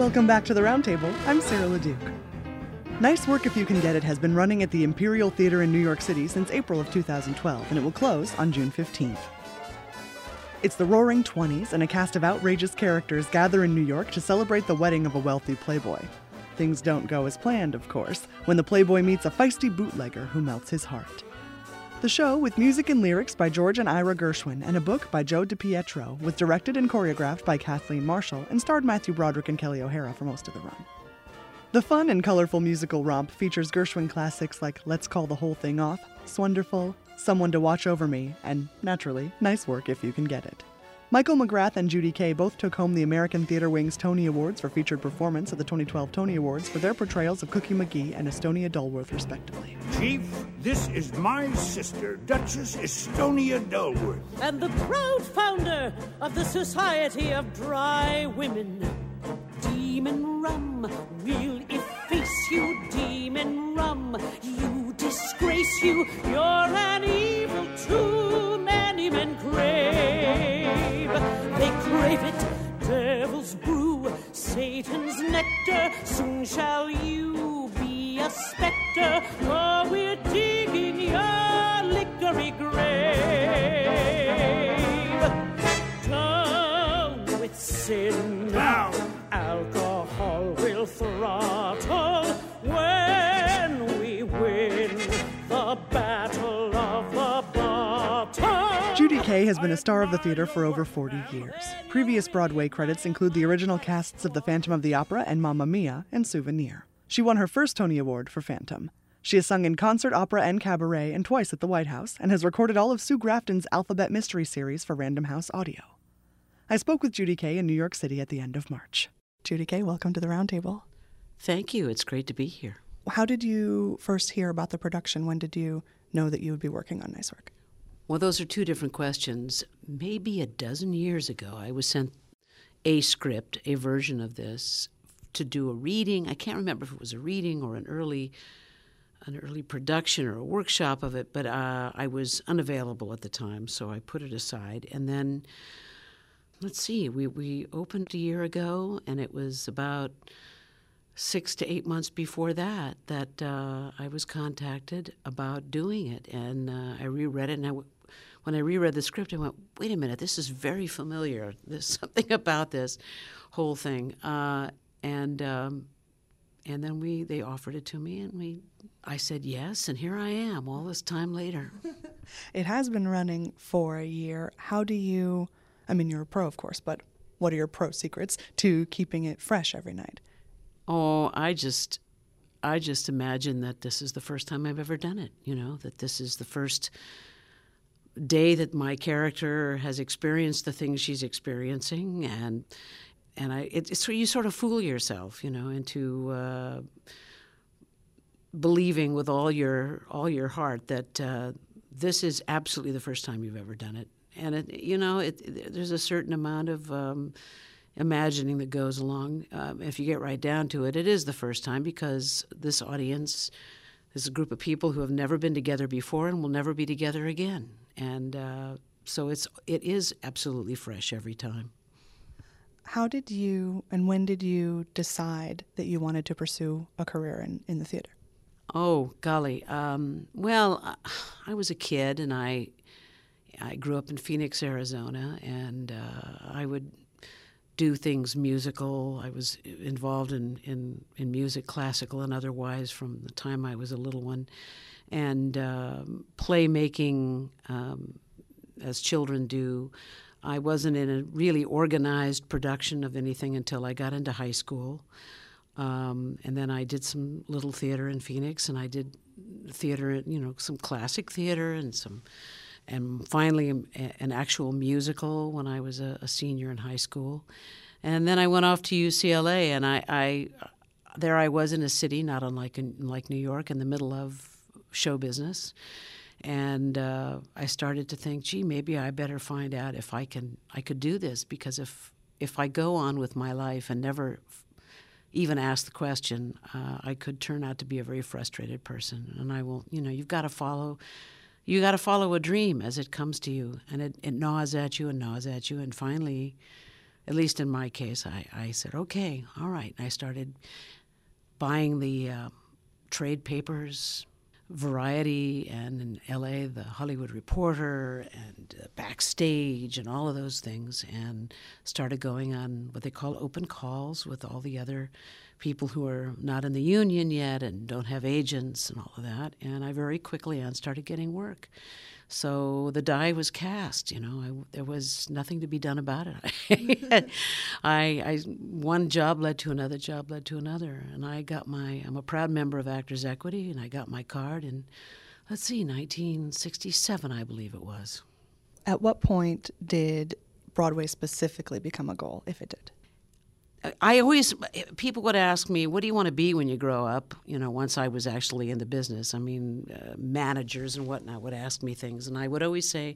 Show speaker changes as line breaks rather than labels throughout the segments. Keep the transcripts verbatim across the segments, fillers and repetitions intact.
Welcome back to the Roundtable. I'm Sarah LeDuc. Nice Work If You Can Get It has been running at the Imperial Theater in New York City since April of two thousand twelve, and it will close on June fifteenth. It's the Roaring Twenties, and a cast of outrageous characters gather in New York to celebrate the wedding of a wealthy playboy. Things don't go as planned, of course, when the playboy meets a feisty bootlegger who melts his heart. The show, with music and lyrics by George and Ira Gershwin and a book by Joe DiPietro, was directed and choreographed by Kathleen Marshall and starred Matthew Broderick and Kelly O'Hara for most of the run. The fun and colorful musical romp features Gershwin classics like Let's Call the Whole Thing Off, Swonderful, Someone to Watch Over Me, and, naturally, Nice Work If You Can Get It. Michael McGrath and Judy Kaye both took home the American Theatre Wing's Tony Awards for featured performance at the twenty twelve Tony Awards for their portrayals of Cookie McGee and Estonia Dulworth, respectively.
Chief, this is my sister, Duchess Estonia Dulworth.
And the proud founder of the Society of Dry Women. Demon rum will efface you, demon rum. You disgrace you, you're an evil too many men crave. They crave it, devil's brew, Satan's nectar. Soon shall you be a specter, for we're digging your liquory grave. Down with sin.
Down.
Alcohol will throttle when we win the battle of the bottom.
Judy Kaye has been a star of the theater for over forty years. Previous Broadway credits include the original casts of The Phantom of the Opera and Mamma Mia and Souvenir. She won her first Tony Award for Phantom. She has sung in concert, opera, and cabaret, and twice at the White House, and has recorded all of Sue Grafton's Alphabet Mystery series for Random House Audio. I spoke with Judy Kaye in New York City at the end of March. Judy Kaye, welcome to the Roundtable.
Thank you. It's great to be here.
How did you first hear about the production? When did you know that you would be working on Nice Work?
Well, those are two different questions. Maybe a dozen years ago, I was sent a script, a version of this, to do a reading. I can't remember if it was a reading or an early an early production or a workshop of it, but uh, I was unavailable at the time, so I put it aside. And then, let's see, we, we opened a year ago, and it was about six to eight months before that that uh, I was contacted about doing it. And uh, I reread it, and I w- when I reread the script, I went, wait a minute, this is very familiar. There's something about this whole thing. Uh, and um, and then we they offered it to me, and we I said yes, and here I am all this time later.
It has been running for a year. How do you, I mean, you're a pro, of course, but what are your pro secrets to keeping it fresh every night?
Oh, I just, I just imagine that this is the first time I've ever done it, you know, that this is the first day that my character has experienced the things she's experiencing, and and I, it, it's you sort of fool yourself, you know, into uh, believing with all your all your heart that uh, this is absolutely the first time you've ever done it, and it, you know, it, it, there's a certain amount of um, imagining that goes along. Um, if you get right down to it, it is the first time because this audience is a group of people who have never been together before and will never be together again. And uh, so it's it is absolutely fresh every time.
How did you and when did you decide that you wanted to pursue a career in, in the theater?
Oh, golly. Um, well, I was a kid, and I I grew up in Phoenix, Arizona, and uh, I would do things musical. I was involved in, in, in music, classical and otherwise, from the time I was a little one. And um, playmaking, um, as children do. I wasn't in a really organized production of anything until I got into high school. Um, and then I did some little theater in Phoenix, and I did theater, you know, some classic theater and some, and finally an actual musical when I was a, a senior in high school. And then I went off to U C L A, and I, I there I was in a city not unlike in, like New York, in the middle of show business. And uh, I started to think, gee, maybe I better find out if I can I could do this, because if if I go on with my life and never f- even ask the question, uh, I could turn out to be a very frustrated person. And I will, you know, you've got to follow, you got to follow a dream as it comes to you, and it, it gnaws at you and gnaws at you, and finally, at least in my case, I, I said, okay, all right. And I started buying the uh, trade papers, Variety, and in L A, the Hollywood Reporter, and uh, Backstage, and all of those things, and started going on what they call open calls with all the other people who are not in the union yet and don't have agents and all of that. And I very quickly on started getting work. So the die was cast, you know. I, there was nothing to be done about it. I, I, one job led to another job led to another, and I got my. I'm a proud member of Actors Equity, and I got my card in, let's see, nineteen sixty-seven, I believe it was.
At what point did Broadway specifically become a goal, if it did?
I always, people would ask me, what do you want to be when you grow up? You know, once I was actually in the business. I mean, uh, managers and whatnot would ask me things, and I would always say,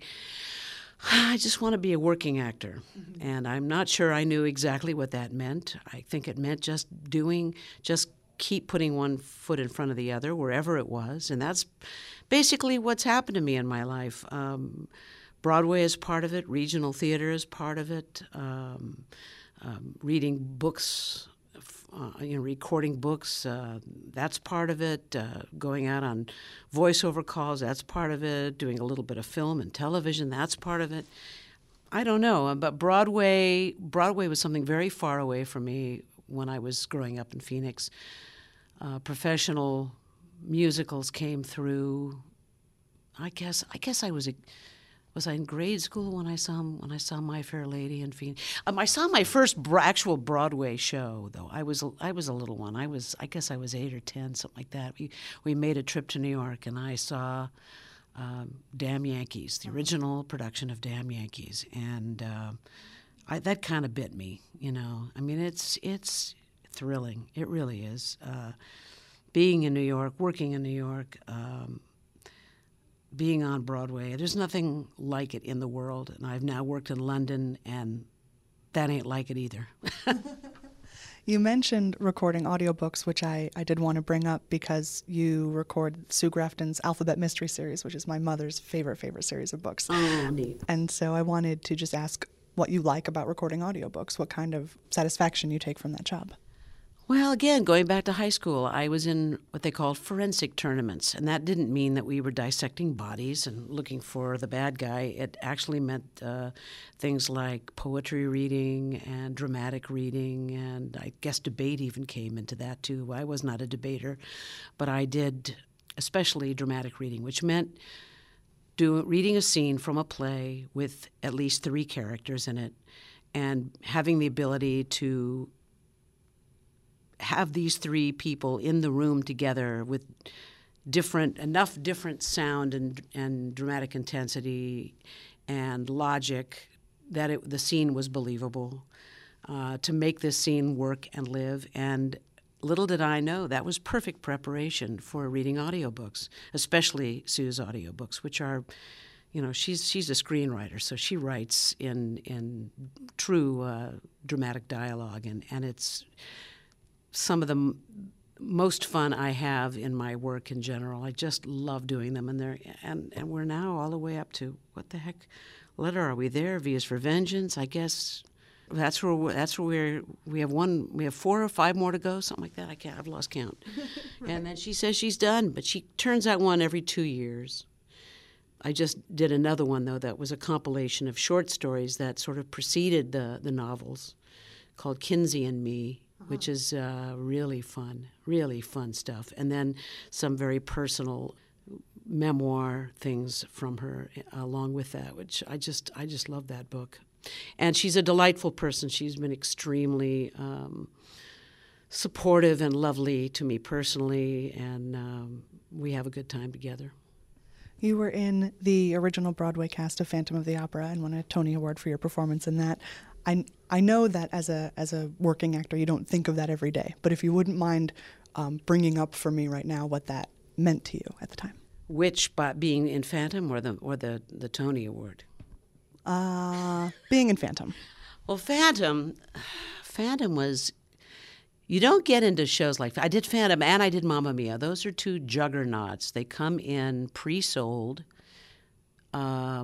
I just want to be a working actor. Mm-hmm. And I'm not sure I knew exactly what that meant. I think it meant just doing, just keep putting one foot in front of the other, wherever it was. And that's basically what's happened to me in my life. Um, Broadway is part of it. Regional theater is part of it. Um, Um, reading books, uh, you know, recording books, uh, that's part of it. Uh, going out on voiceover calls, that's part of it. Doing a little bit of film and television, that's part of it. I don't know, but Broadway, Broadway was something very far away from me when I was growing up in Phoenix. Uh, professional musicals came through. I guess, I guess I was a. Was I in grade school when I saw when I saw My Fair Lady in Phoenix? Um, I saw my first bro- actual Broadway show, though. I was a, I was a little one. I was I guess I was eight or ten, something like that. We we made a trip to New York, and I saw um, Damn Yankees, the original production of Damn Yankees, and uh, I, that kind of bit me. You know, I mean, it's it's thrilling. It really is. Uh, being in New York, working in New York. Um, Being on Broadway, there's nothing like it in the world. And I've now worked in London, and that ain't like it either.
You mentioned recording audiobooks, which I, I did want to bring up because you record Sue Grafton's Alphabet Mystery Series, which is my mother's favorite, favorite series of books.
Oh, neat.
And so I wanted to just ask what you like about recording audiobooks, what kind of satisfaction you take from that job.
Well, again, going back to high school, I was in what they called forensic tournaments, and that didn't mean that we were dissecting bodies and looking for the bad guy. It actually meant uh, things like poetry reading and dramatic reading, and I guess debate even came into that too. I was not a debater, but I did especially dramatic reading, which meant do, reading a scene from a play with at least three characters in it and having the ability to have these three people in the room together with different enough different sound and and dramatic intensity and logic that it, the scene was believable, uh, to make this scene work and live. And little did I know that was perfect preparation for reading audiobooks, especially Sue's audiobooks, which are, you know, she's she's a screenwriter, so she writes in in true uh, dramatic dialogue, and and it's some of the m- most fun I have in my work in general. I just love doing them, and they're and, and we're now all the way up to what the heck letter are we there? V is for Vengeance, I guess. That's where we're, that's where we're we have one we have four or five more to go, something like that. I can't I've lost count. And then she says she's done, but she turns out one every two years. I just did another one though that was a compilation of short stories that sort of preceded the the novels, called Kinsey and Me. Which is uh, really fun, really fun stuff. And then some very personal memoir things from her along with that, which I just I just love that book. And she's a delightful person. She's been extremely um, supportive and lovely to me personally, and um, we have a good time together.
You were in the original Broadway cast of Phantom of the Opera and won a Tony Award for your performance in that. I I know that as a as a working actor, you don't think of that every day. But if you wouldn't mind um, bringing up for me right now what that meant to you at the time.
Which, by being in Phantom or the or the, the Tony Award?
Uh, being in Phantom.
Well, Phantom, Phantom was. You don't get into shows like I did Phantom and I did Mamma Mia. Those are two juggernauts. They come in pre-sold. Um,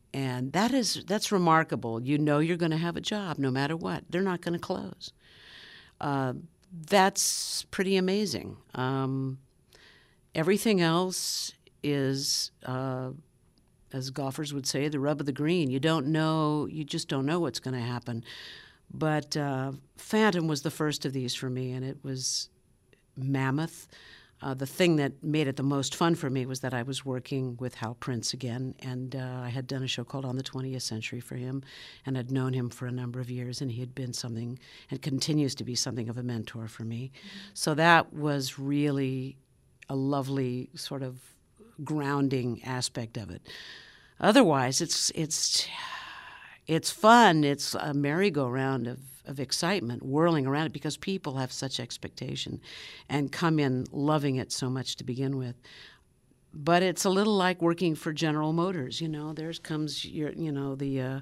And that is that's remarkable. You know you're going to have a job no matter what. They're not going to close. Uh, that's pretty amazing. Um, everything else is, uh, as golfers would say, the rub of the green. You don't know. You just don't know what's going to happen. But uh, Phantom was the first of these for me, and it was mammoth. Uh, the thing that made it the most fun for me was that I was working with Hal Prince again, and uh, I had done a show called On the twentieth Century for him, and had known him for a number of years, and he had been something, and continues to be something of a mentor for me. Mm-hmm. So that was really a lovely sort of grounding aspect of it. Otherwise, it's it's it's fun. It's a merry-go-round of of excitement whirling around it because people have such expectation and come in loving it so much to begin with. But it's a little like working for General Motors, you know. There comes your, you know, the uh,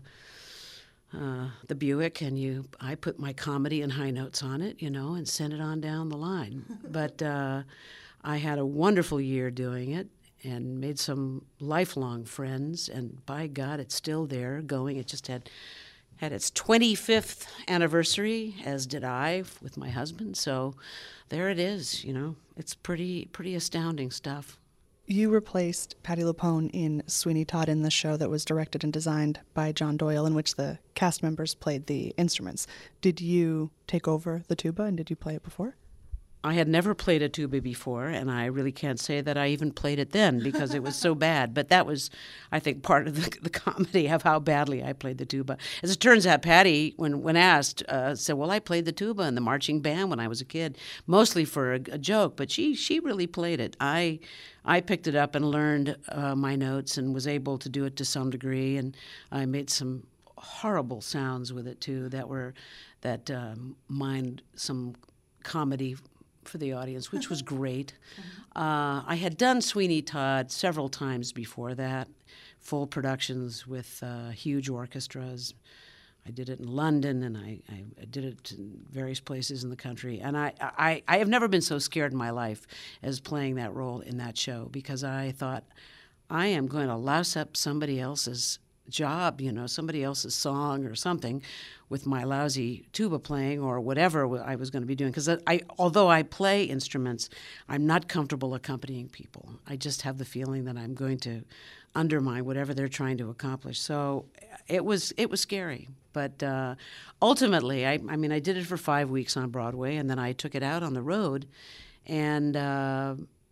uh, the Buick, and you I put my comedy and high notes on it, you know, and send it on down the line. But uh, I had a wonderful year doing it and made some lifelong friends, and by God, it's still there going. It just had had its twenty-fifth anniversary, as did I with my husband. So there it is, you know. It's pretty pretty astounding stuff.
You replaced Patti LuPone in Sweeney Todd in the show that was directed and designed by John Doyle, in which the cast members played the instruments. Did you take over the tuba, and did you play it before?
I had never played a tuba before, and I really can't say that I even played it then because it was so bad. But that was, I think, part of the, the comedy of how badly I played the tuba. As it turns out, Patti, when, when asked, uh, said, well, I played the tuba in the marching band when I was a kid, mostly for a, a joke, but she she really played it. I I picked it up and learned uh, my notes and was able to do it to some degree, and I made some horrible sounds with it, too, that were, that um, mined some comedy for the audience, which was great. Mm-hmm. Uh, I had done Sweeney Todd several times before that, full productions with uh, huge orchestras. I did it in London, and I, I did it in various places in the country. And I, I, I have never been so scared in my life as playing that role in that show, because I thought, I am going to louse up somebody else's job, you know, somebody else's song or something with my lousy tuba playing or whatever I was going to be doing. Because I, although I play instruments, I'm not comfortable accompanying people. I just have the feeling that I'm going to undermine whatever they're trying to accomplish. So it was it was scary. But uh, ultimately, I, I mean, I did it for five weeks on Broadway, and then I took it out on the road, and uh,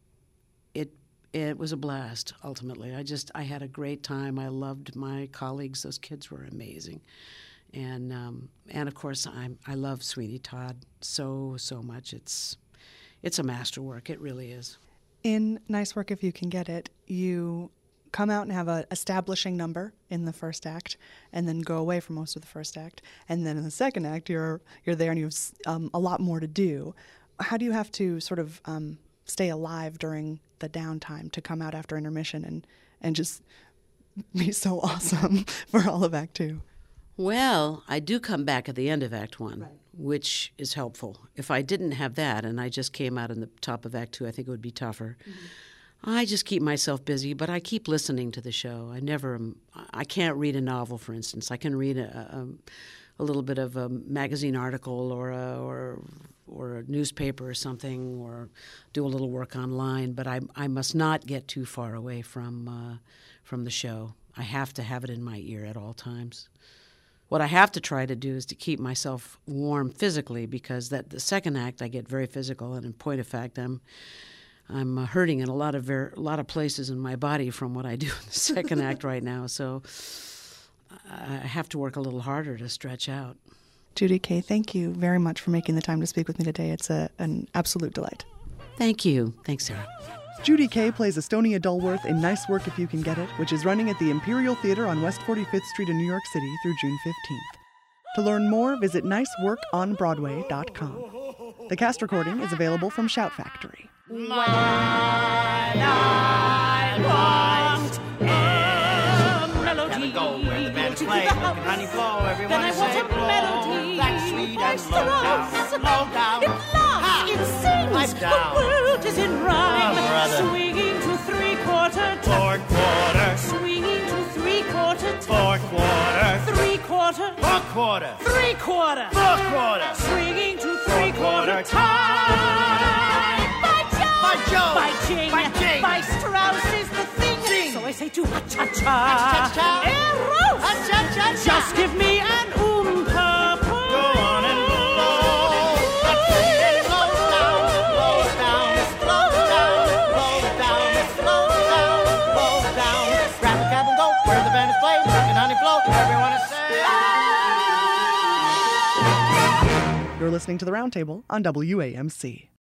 it It was a blast, ultimately. I just, I had a great time. I loved my colleagues. Those kids were amazing. And, um, and of course, I'm, I love Sweeney Todd so, so much. It's, it's a masterwork. It really is.
In Nice Work If You Can Get It, you come out and have an establishing number in the first act, and then go away for most of the first act. And then in the second act, you're, you're there and you have um, a lot more to do. How do you have to sort of um, stay alive during the downtime to come out after intermission and, and just be so awesome for all of Act Two?
Well, I do come back at the end of Act One, right, which is helpful. If I didn't have that and I just came out in the top of Act Two, I think it would be tougher. Mm-hmm. I just keep myself busy, but I keep listening to the show. I never, I can't read a novel, for instance. I can read a, a, a little bit of a magazine article or a, or or a newspaper or something, or do a little work online, but I I must not get too far away from uh, from the show. I have to have it in my ear at all times. What I have to try to do is to keep myself warm physically, because that the second act I get very physical, and in point of fact, I'm I'm uh, hurting in a lot of ver- a lot of places in my body from what I do in the second act right now. So I have to work a little harder to stretch out.
Judy Kaye, thank you very much for making the time to speak with me today. It's a, an absolute delight.
Thank you. Thanks, Sarah.
Judy Kaye plays Estonia Dulworth in Nice Work If You Can Get It, which is running at the Imperial Theater on West forty-fifth Street in New York City through June fifteenth. To learn more, visit nice work on broadway dot com. The cast recording is available from Shout Factory.
When I want a melody,
go where the band's
to
playing,
the house,
honey flow, everyone
then I
say
want a
blow.
melody.
That's sweet and
Voice
low
to
down,
voice.
low down.
It laughs, it sings,
Pipe down.
the world is in rhyme.
Oh, brother.
Swinging to three-quarter time.
Four quarter,
Swinging to three-quarter time. quarter,
Four quarter,
three quarter,
four quarter,
swinging to three quarter
quarter
time. By Jove,
By Jove,
by Jing,
by Jing.
by Strauss is the thing.
Ding.
So I say to cha-cha,
cha-cha.
Eros,
cha-cha-cha.
just give me an oompa.
Go on and blow. That's it. It slows down, slows down, slows down, slows down, slows down, slows down. Grab the cab and go where the band is playing. Rockin' honey flow, everyone is saying.
You're listening to The Roundtable on W A M C.